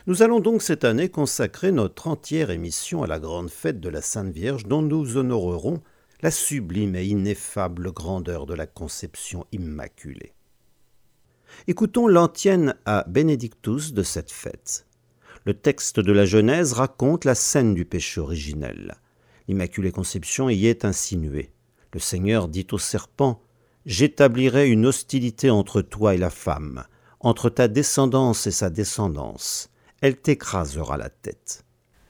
Nous allons donc cette année consacrer notre entière émission à la grande fête de la Sainte Vierge dont nous honorerons la sublime et ineffable grandeur de la conception immaculée. Écoutons l'antienne à Benedictus de cette fête. Le texte de la Genèse raconte la scène du péché originel. L'Immaculée Conception y est insinuée. Le Seigneur dit au serpent « J'établirai une hostilité entre toi et la femme, entre ta descendance et sa descendance. Elle t'écrasera la tête. »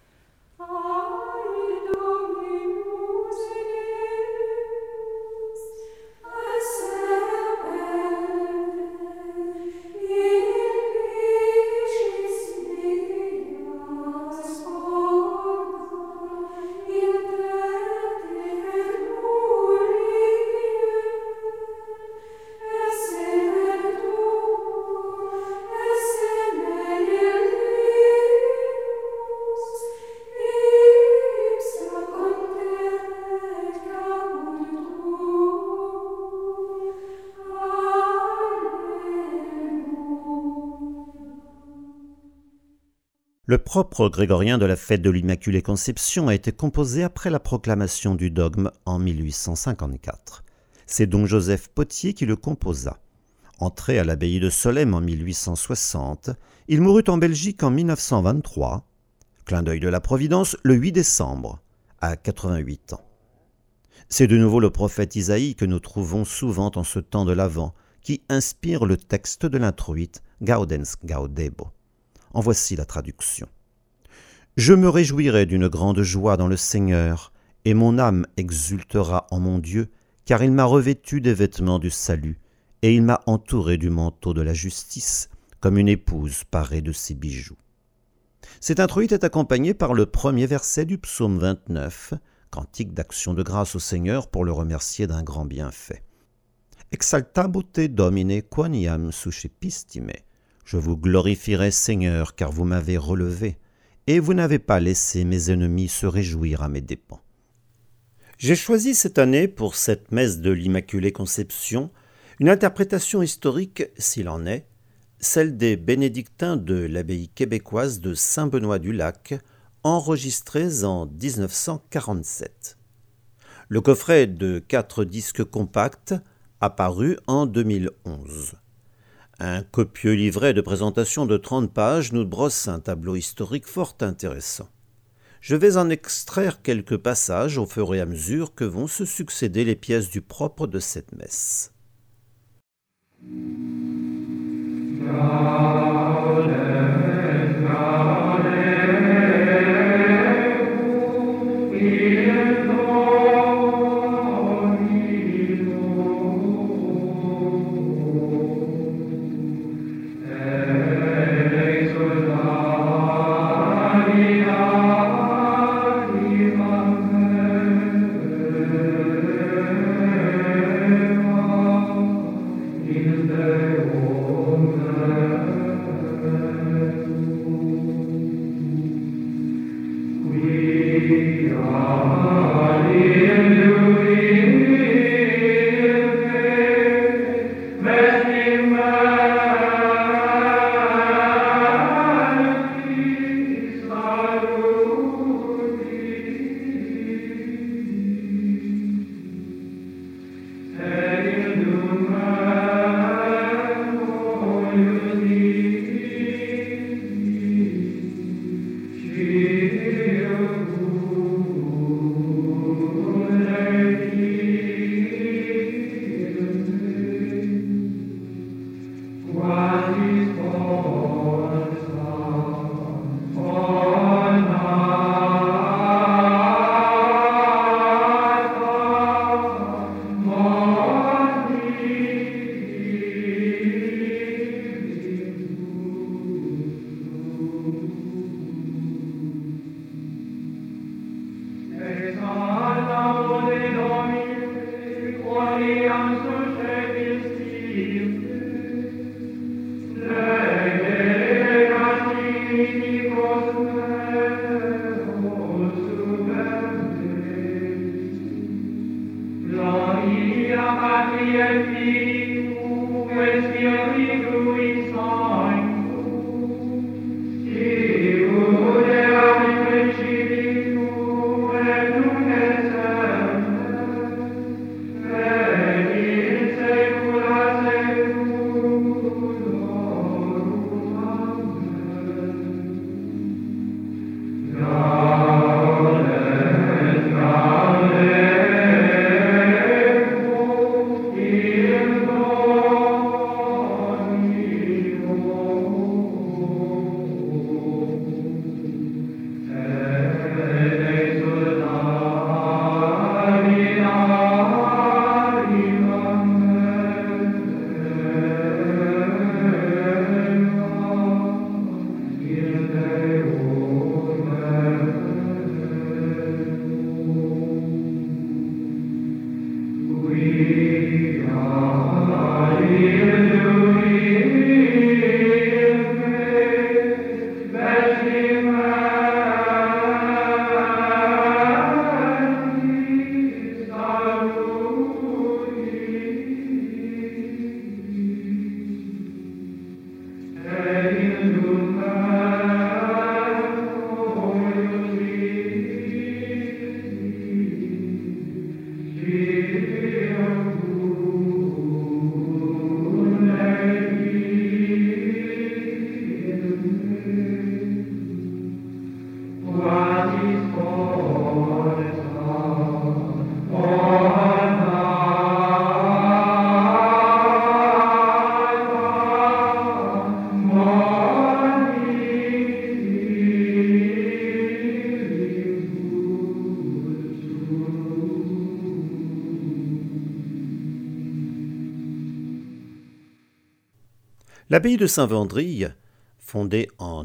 Le propre grégorien de la fête de l'Immaculée Conception a été composé après la proclamation du dogme en 1854. C'est donc Joseph Potier qui le composa. Entré à l'abbaye de Solesmes en 1860, il mourut en Belgique en 1923, clin d'œil de la Providence, le 8 décembre, à 88 ans. C'est de nouveau le prophète Isaïe que nous trouvons souvent en ce temps de l'Avent, qui inspire le texte de l'introïte Gaudens Gaudebo. En voici la traduction. « Je me réjouirai d'une grande joie dans le Seigneur, et mon âme exultera en mon Dieu, car il m'a revêtu des vêtements du salut, et il m'a entouré du manteau de la justice, comme une épouse parée de ses bijoux. » Cet introïte est accompagné par le premier verset du psaume 29, cantique d'action de grâce au Seigneur pour le remercier d'un grand bienfait. « Exaltabo te Domine quoniam suscepistime » Je vous glorifierai, Seigneur, car vous m'avez relevé, et vous n'avez pas laissé mes ennemis se réjouir à mes dépens. J'ai choisi cette année, pour cette messe de l'Immaculée Conception, une interprétation historique, s'il en est, celle des bénédictins de l'abbaye québécoise de Saint-Benoît-du-Lac, enregistrée en 1947. Le coffret de 4 disques compacts apparu en 2011. Un copieux livret de présentation de 30 pages nous brosse un tableau historique fort intéressant. Je vais en extraire quelques passages au fur et à mesure que vont se succéder les pièces du propre de cette messe. L'abbaye de Saint-Wandrille, fondée en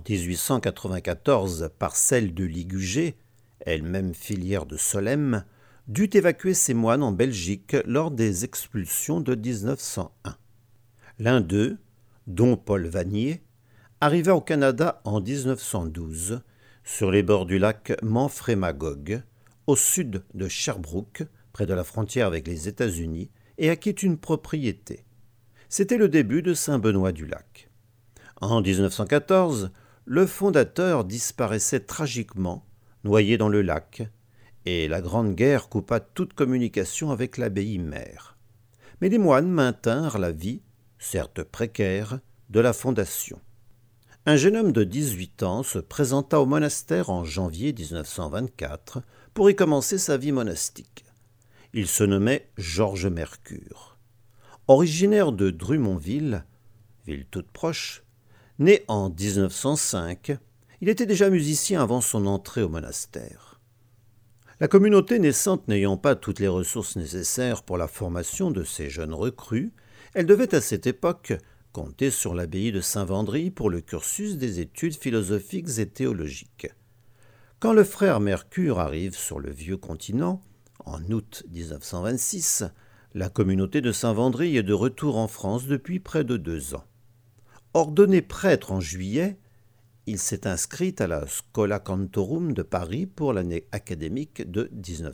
1894 par celle de Ligugé, elle-même filière de Solesmes, dut évacuer ses moines en Belgique lors des expulsions de 1901. L'un d'eux, dom Paul Vanier, arriva au Canada en 1912, sur les bords du lac Manfremagogue, au sud de Sherbrooke, près de la frontière avec les États-Unis, et acquit une propriété. C'était le début de Saint-Benoît-du-Lac. En 1914, le fondateur disparaissait tragiquement, noyé dans le lac, et la Grande Guerre coupa toute communication avec l'abbaye mère. Mais les moines maintinrent la vie, certes précaire, de la fondation. Un jeune homme de 18 ans se présenta au monastère en janvier 1924 pour y commencer sa vie monastique. Il se nommait Georges Mercure. Originaire de Drummondville, ville toute proche, né en 1905, il était déjà musicien avant son entrée au monastère. La communauté naissante n'ayant pas toutes les ressources nécessaires pour la formation de ces jeunes recrues, elle devait à cette époque compter sur l'abbaye de Saint-Wandrille pour le cursus des études philosophiques et théologiques. Quand le frère Mercure arrive sur le vieux continent, en août 1926, la communauté de Saint-Wandrille est de retour en France depuis près de 2 ans. Ordonné prêtre en juillet, il s'est inscrit à la Schola Cantorum de Paris pour l'année académique de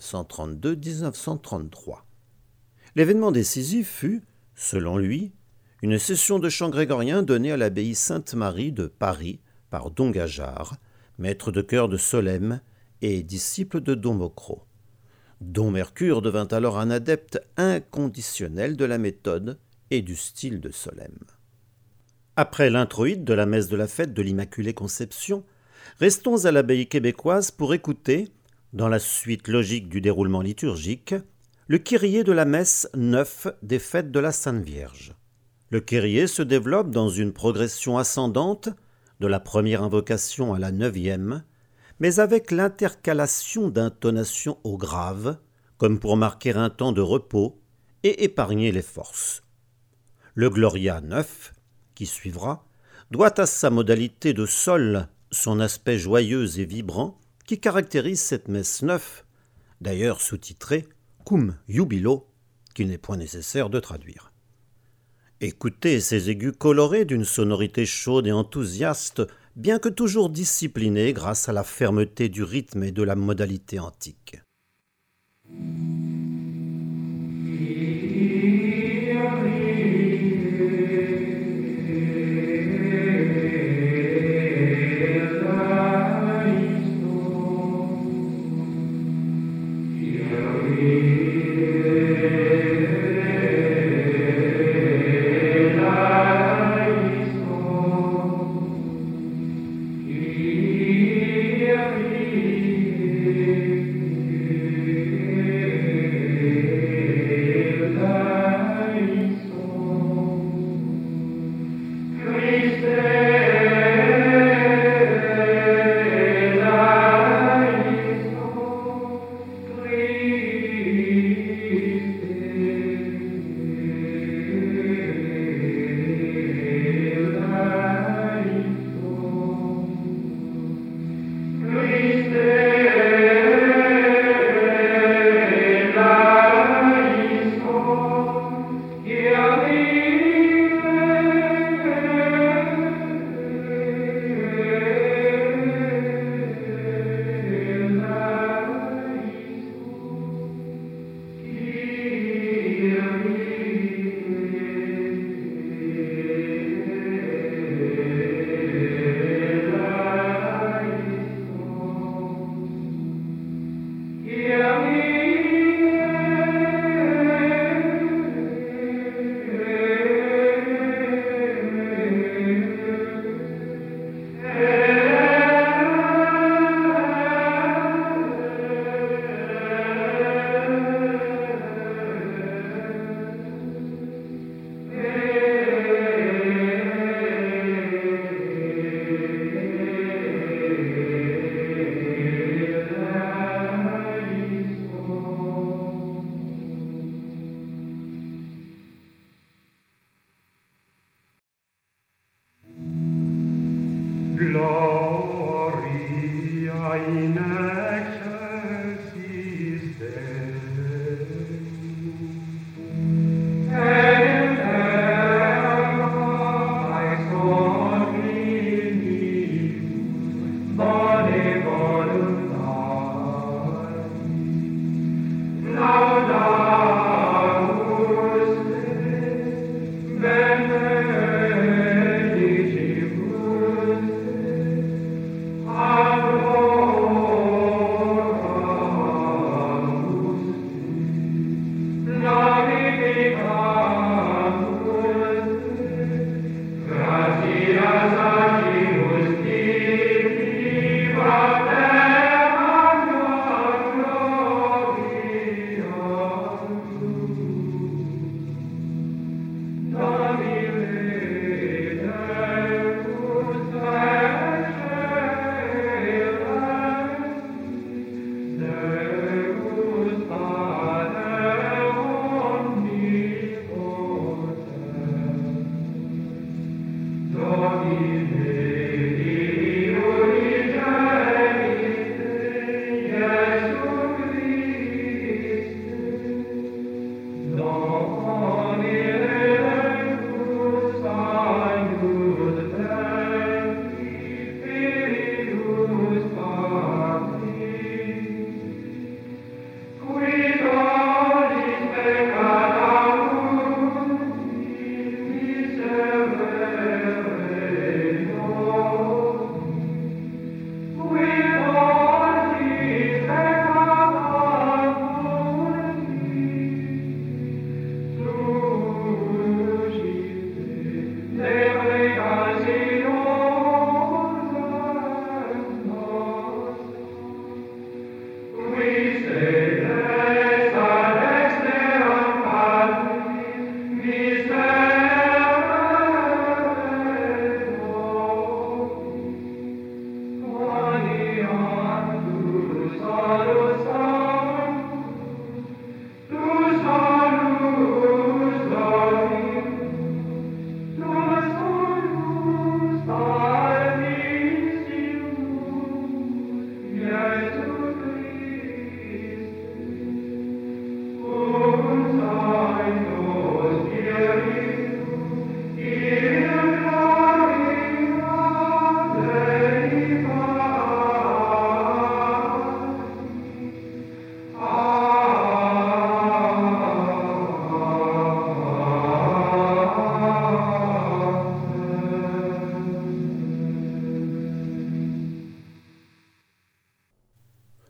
1932-1933. L'événement décisif fut, selon lui, une session de chant grégorien donnée à l'abbaye Sainte-Marie de Paris par Don Gajard, maître de chœur de Solesmes et disciple de Don Mocro. Don Mercure devint alors un adepte inconditionnel de la méthode et du style de Solesmes. Après l'introïde de la messe de la fête de l'Immaculée Conception, restons à l'abbaye québécoise pour écouter, dans la suite logique du déroulement liturgique, le kyrie de la messe 9 des fêtes de la Sainte Vierge. Le kyrie se développe dans une progression ascendante, de la première invocation à la 9e, mais avec l'intercalation d'intonations au grave, comme pour marquer un temps de repos et épargner les forces. Le Gloria 9, qui suivra, doit à sa modalité de sol, son aspect joyeux et vibrant, qui caractérise cette messe 9, d'ailleurs sous-titrée « Cum Jubilo », qu'il n'est point nécessaire de traduire. Écoutez ces aigus colorés d'une sonorité chaude et enthousiaste, bien que toujours disciplinée grâce à la fermeté du rythme et de la modalité antique.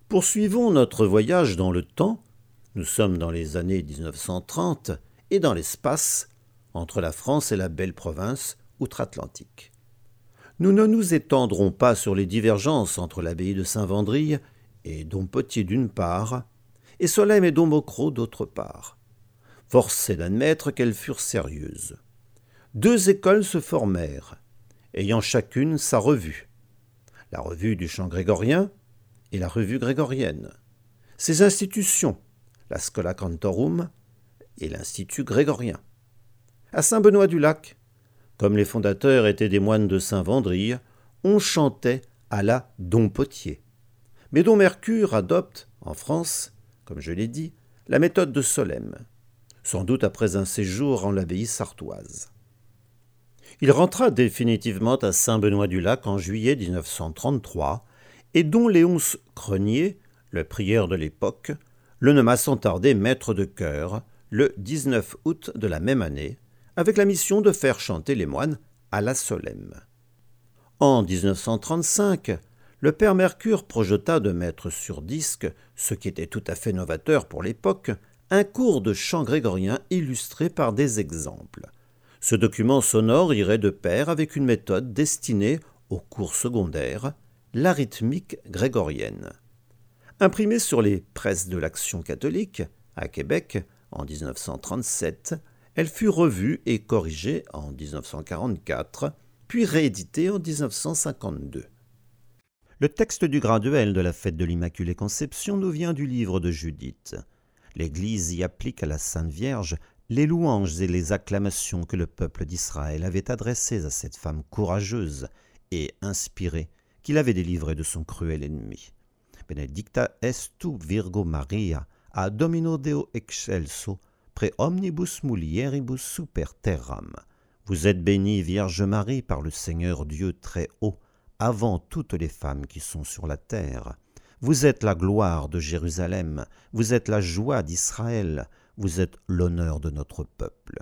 Poursuivons notre voyage dans le temps. Nous sommes dans les années 1930 et dans l'espace, entre la France et la belle province outre-Atlantique. Nous ne nous étendrons pas sur les divergences entre l'abbaye de Saint-Vendry et Dompotier d'une part, et Solesmes et Domocrot d'autre part. Force est d'admettre qu'elles furent sérieuses. Deux écoles se formèrent, ayant chacune sa revue. La revue du chant grégorien et la revue grégorienne. Ces institutions, la Schola Cantorum et l'Institut grégorien. À Saint-Benoît-du-Lac, comme les fondateurs étaient des moines de Saint-Vendry, on chantait à la Dompotier. Mais Dom Mercure adopte, en France, comme je l'ai dit, la méthode de Solesmes, sans doute après un séjour en l'abbaye sartoise. Il rentra définitivement à Saint-Benoît-du-Lac en juillet 1933, et Don Léonce Crenier, le prieur de l'époque, le nomma sans tarder maître de chœur le 19 août de la même année, avec la mission de faire chanter les moines à la Solesmes. En 1935, le père Mercure projeta de mettre sur disque, ce qui était tout à fait novateur pour l'époque, un cours de chant grégorien illustré par des exemples. Ce document sonore irait de pair avec une méthode destinée aux cours secondaires, la rythmique grégorienne. Imprimée sur les presses de l'Action catholique, à Québec, en 1937, elle fut revue et corrigée en 1944, puis rééditée en 1952. Le texte du graduel de la fête de l'Immaculée Conception nous vient du livre de Judith. L'Église y applique à la Sainte Vierge les louanges et les acclamations que le peuple d'Israël avait adressées à cette femme courageuse et inspirée qu'il avait délivrée de son cruel ennemi. Benedicta est tu Virgo Maria, a Domino Deo excelso, pre omnibus mulieribus super terram. Vous êtes bénie, Vierge Marie, par le Seigneur Dieu très haut, avant toutes les femmes qui sont sur la terre. Vous êtes la gloire de Jérusalem, vous êtes la joie d'Israël, vous êtes l'honneur de notre peuple.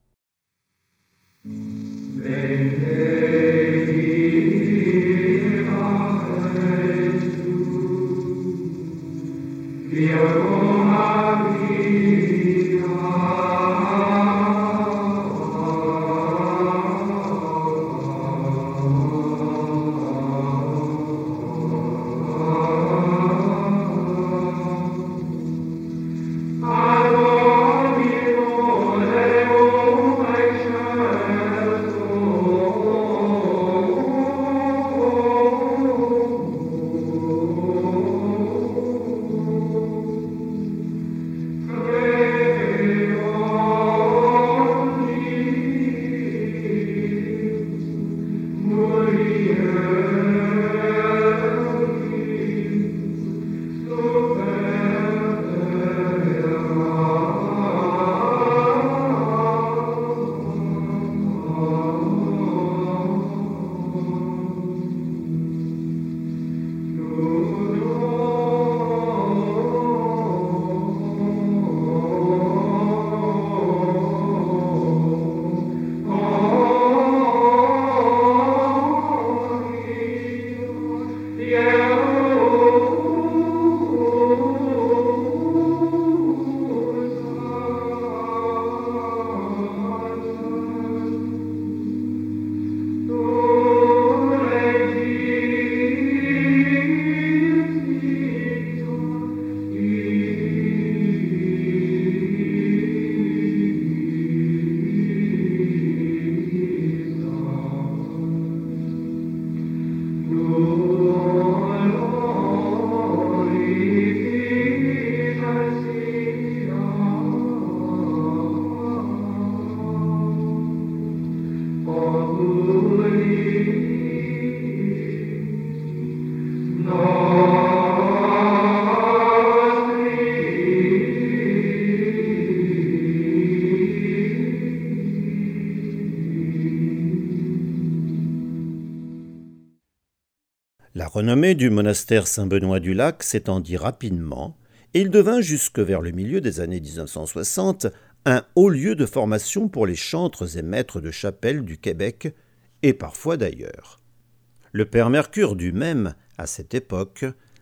La renommée du monastère Saint-Benoît-du-Lac s'étendit rapidement et il devint jusque vers le milieu des années 1960 un haut lieu de formation pour les chantres et maîtres de chapelle du Québec et parfois d'ailleurs. Le père Mercure du même, à cette époque,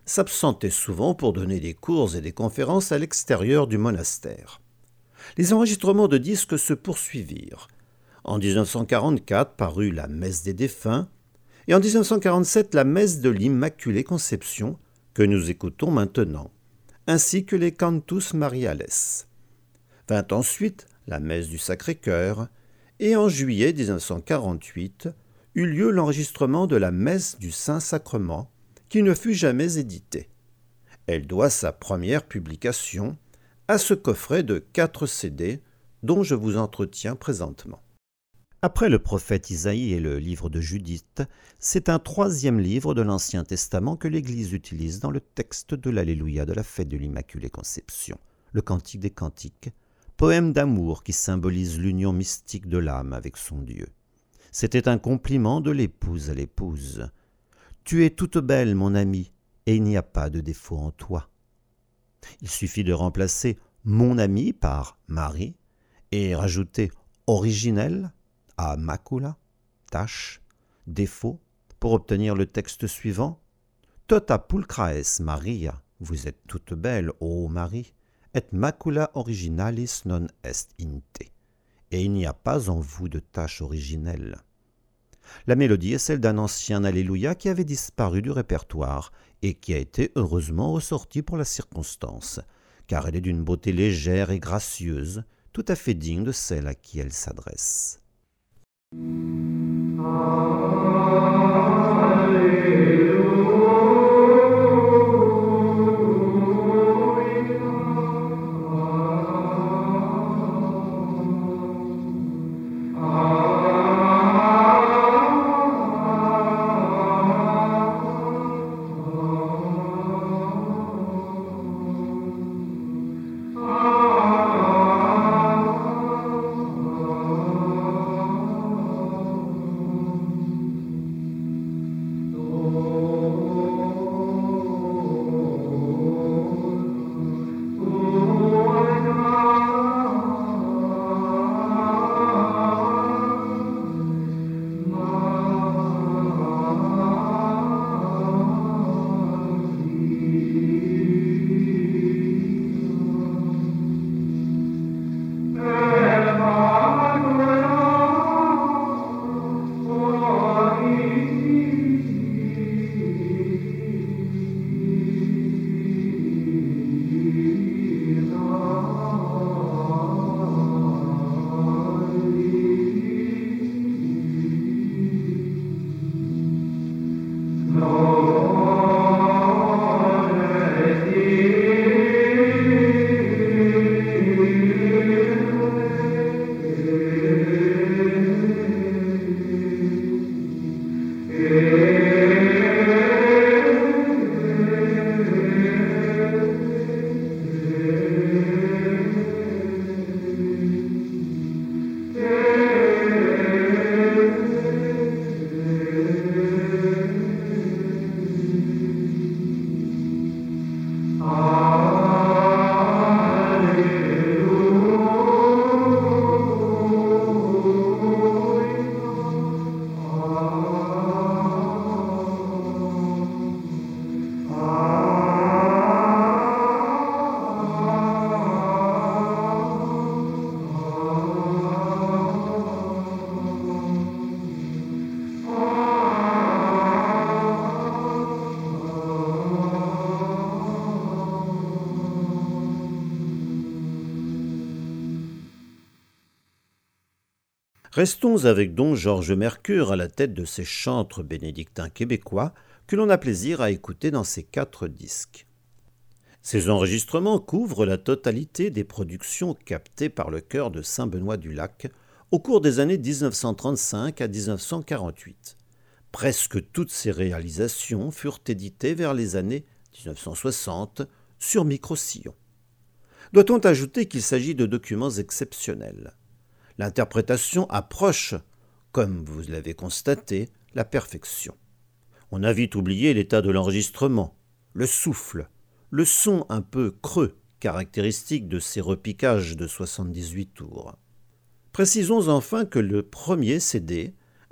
s'absentait souvent pour donner des cours et des conférences à l'extérieur du monastère. Les enregistrements de disques se poursuivirent. En 1944 parut la Messe des défunts et en 1947 la Messe de l'Immaculée Conception que nous écoutons maintenant, ainsi que les Cantus Mariales. Vint ensuite la Messe du Sacré-Cœur et en juillet 1948 eut lieu l'enregistrement de la Messe du Saint-Sacrement qui ne fut jamais éditée. Elle doit sa première publication à ce coffret de 4 CD dont je vous entretiens présentement. Après le prophète Isaïe et le livre de Judith, c'est un 3e livre de l'Ancien Testament que l'Église utilise dans le texte de l'Alléluia de la fête de l'Immaculée Conception, le Cantique des Cantiques, poème d'amour qui symbolise l'union mystique de l'âme avec son Dieu. C'était un compliment de l'épouse à l'épouse. « Tu es toute belle, mon amie, et il n'y a pas de défaut en toi. » Il suffit de remplacer « mon ami » par « Marie » et rajouter « originelle » à « macula », tache, défaut, pour obtenir le texte suivant. « Tota pulchraes Maria » vous êtes toute belle, ô Marie, « et macula originalis non est in te » et il n'y a pas en vous de tache originelle. La mélodie est celle d'un ancien Alléluia qui avait disparu du répertoire et qui a été heureusement ressorti pour la circonstance, car elle est d'une beauté légère et gracieuse, tout à fait digne de celle à qui elle s'adresse. Restons avec don Georges Mercure à la tête de ces chantres bénédictins québécois que l'on a plaisir à écouter dans ces 4 disques. Ces enregistrements couvrent la totalité des productions captées par le chœur de Saint-Benoît-du-Lac au cours des années 1935 à 1948. Presque toutes ces réalisations furent éditées vers les années 1960 sur micro-sillon. Doit-on ajouter qu'il s'agit de documents exceptionnels? L'interprétation approche, comme vous l'avez constaté, la perfection. On a vite oublié l'état de l'enregistrement, le souffle, le son un peu creux, caractéristique de ces repiquages de 78 tours. Précisons enfin que le premier CD,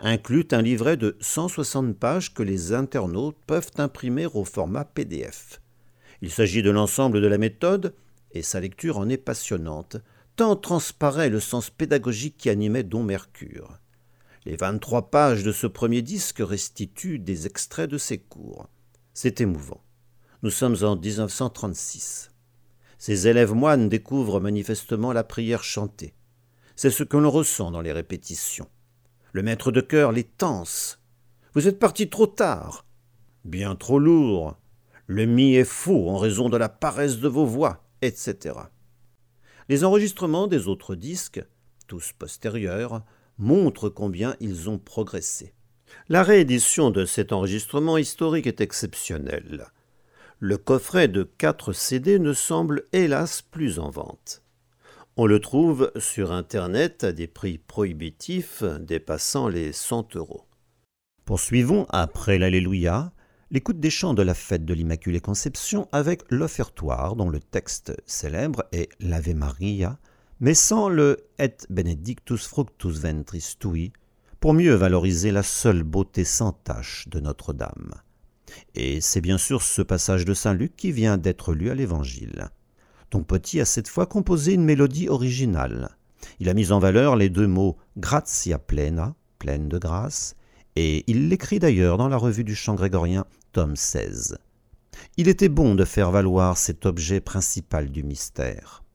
inclut un livret de 160 pages que les internautes peuvent imprimer au format PDF. Il s'agit de l'ensemble de la méthode, et sa lecture en est passionnante, tant transparaît le sens pédagogique qui animait Don Mercure. Les 23 pages de ce premier disque restituent des extraits de ses cours. C'est émouvant. Nous sommes en 1936. Ces élèves moines découvrent manifestement la prière chantée. C'est ce que l'on ressent dans les répétitions. Le maître de chœur les tense. « Vous êtes partis trop tard. »« Bien trop lourd. »« Le mi est faux en raison de la paresse de vos voix. » etc. Les enregistrements des autres disques, tous postérieurs, montrent combien ils ont progressé. La réédition de cet enregistrement historique est exceptionnelle. Le coffret de 4 CD ne semble hélas plus en vente. On le trouve sur Internet à des prix prohibitifs dépassant les 100 €. Poursuivons, après l'Alléluia, l'écoute des chants de la fête de l'Immaculée Conception avec l'offertoire dont le texte célèbre est l'Ave Maria, mais sans le Et benedictus fructus ventris tui, pour mieux valoriser la seule beauté sans tache de Notre-Dame. Et c'est bien sûr ce passage de Saint Luc qui vient d'être lu à l'Évangile. Don Petit a cette fois composé une mélodie originale. Il a mis en valeur les 2 mots « gratia plena », pleine de grâce, et il l'écrit d'ailleurs dans la revue du chant grégorien, tome 16. Il était bon de faire valoir cet objet principal du mystère.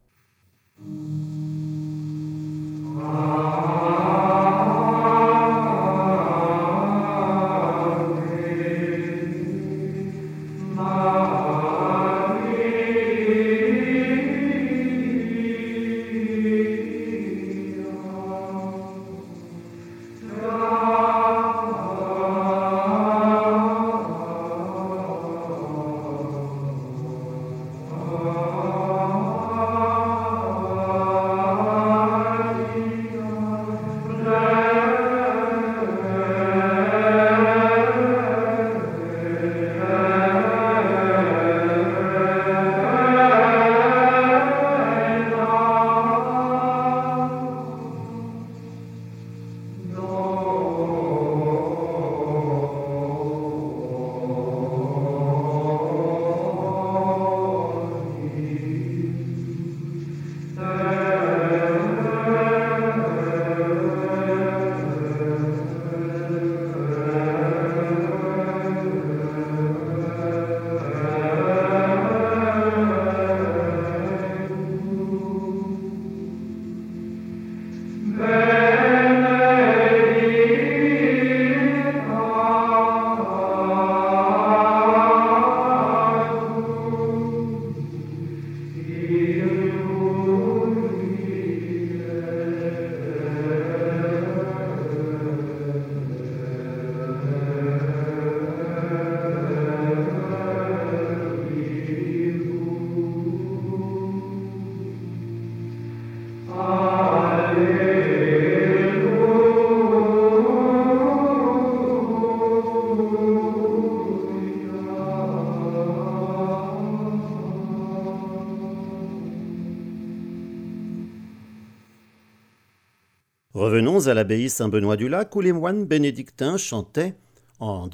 Revenons à l'abbaye Saint-Benoît-du-Lac où les moines bénédictins chantaient, en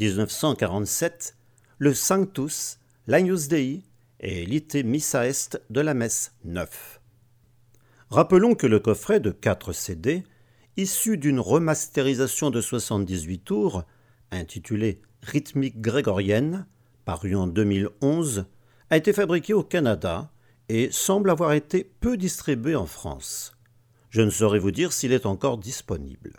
1947, le Sanctus, l'Agnus Dei et l'Ite Missa Est de la messe 9. Rappelons que le coffret de 4 CD, issu d'une remasterisation de 78 tours, intitulé Rythmique grégorienne, paru en 2011, a été fabriqué au Canada et semble avoir été peu distribué en France. Je ne saurais vous dire s'il est encore disponible.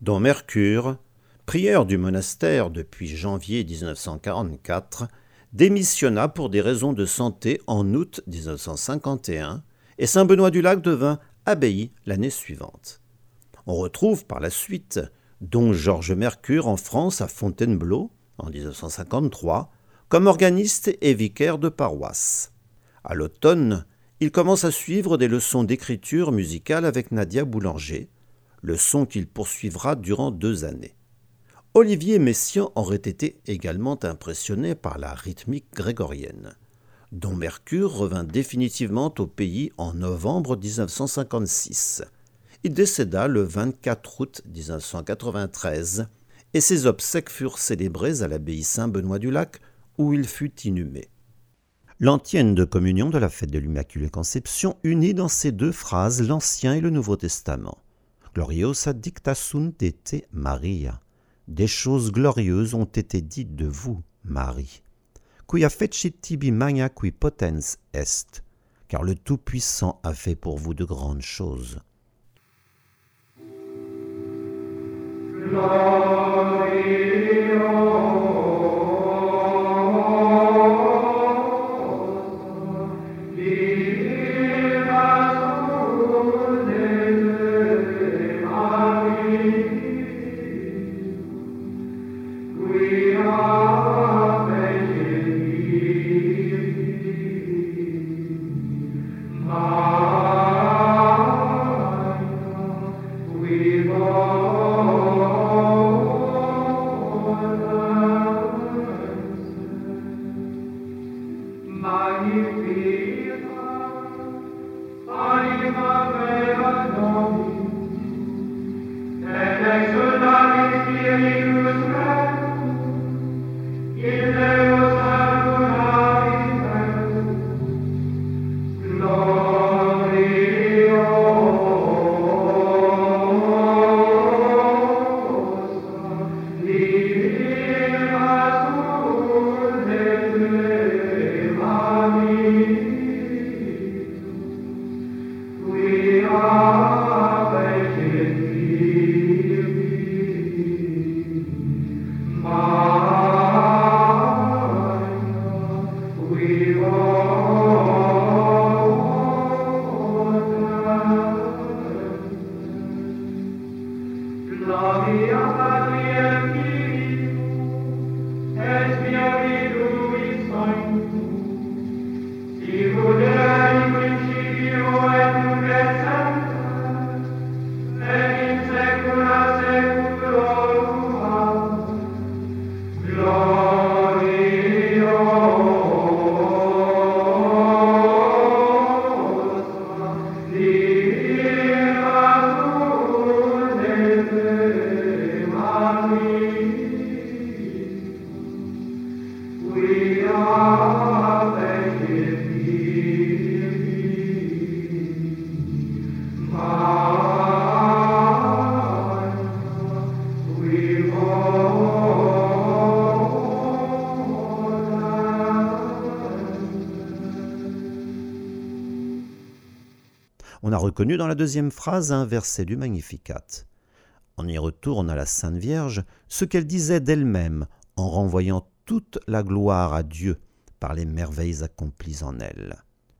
Don Mercure, prieur du monastère depuis janvier 1944, démissionna pour des raisons de santé en août 1951 et Saint-Benoît-du-Lac devint abbaye l'année suivante. On retrouve par la suite Don Georges Mercure en France à Fontainebleau en 1953 comme organiste et vicaire de paroisse. À l'automne, il commence à suivre des leçons d'écriture musicale avec Nadia Boulanger, leçons qu'il poursuivra durant 2 années. Olivier Messiaen aurait été également impressionné par la rythmique grégorienne. Don Mercure revint définitivement au pays en novembre 1956. Il décéda le 24 août 1993 et ses obsèques furent célébrées à l'abbaye Saint-Benoît-du-Lac où il fut inhumé. L'antienne de communion de la fête de l'Immaculée Conception unit dans ces 2 phrases l'Ancien et le Nouveau Testament. Gloriosa dicta sunt de te, Maria. Des choses glorieuses ont été dites de vous, Marie. Quia fecit tibi magna qui potens est, car le Tout-Puissant a fait pour vous de grandes choses. On a reconnu dans la 2e phrase un verset du Magnificat. On y retourne à la Sainte Vierge ce qu'elle disait d'elle-même en renvoyant toute la gloire à Dieu par les merveilles accomplies en elle.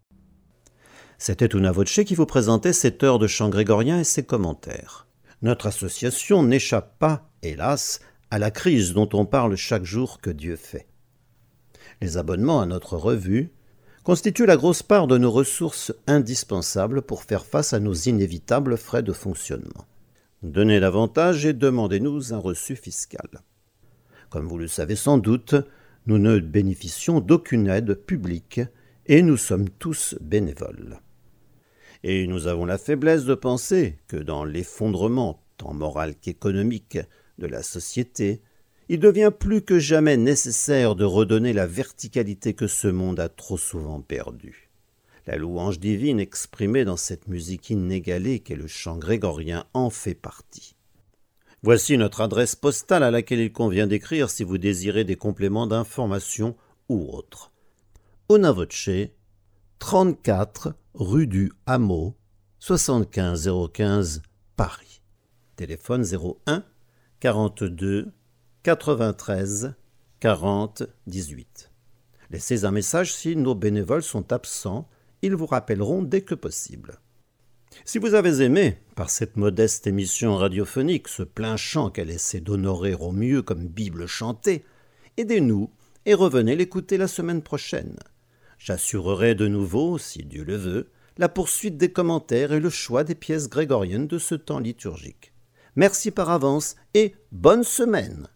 C'était Una Voce qui vous présentait cette heure de chant grégorien et ses commentaires. Notre association n'échappe pas, hélas, à la crise dont on parle chaque jour que Dieu fait. Les abonnements à notre revue constituent la grosse part de nos ressources indispensables pour faire face à nos inévitables frais de fonctionnement. Donnez davantage et demandez-nous un reçu fiscal. Comme vous le savez sans doute, nous ne bénéficions d'aucune aide publique et nous sommes tous bénévoles. Et nous avons la faiblesse de penser que dans l'effondrement tant moral qu'économique de la société, il devient plus que jamais nécessaire de redonner la verticalité que ce monde a trop souvent perdue. La louange divine exprimée dans cette musique inégalée qu'est le chant grégorien en fait partie. Voici notre adresse postale à laquelle il convient d'écrire si vous désirez des compléments d'information ou autres. Una Voce, 34 rue du Hameau, 75 015 Paris. Téléphone 01 42 93 40 18. Laissez un message si nos bénévoles sont absents, ils vous rappelleront dès que possible. Si vous avez aimé, par cette modeste émission radiophonique, ce plein chant qu'elle essaie d'honorer au mieux comme Bible chantée, aidez-nous et revenez l'écouter la semaine prochaine. J'assurerai de nouveau, si Dieu le veut, la poursuite des commentaires et le choix des pièces grégoriennes de ce temps liturgique. Merci par avance et bonne semaine!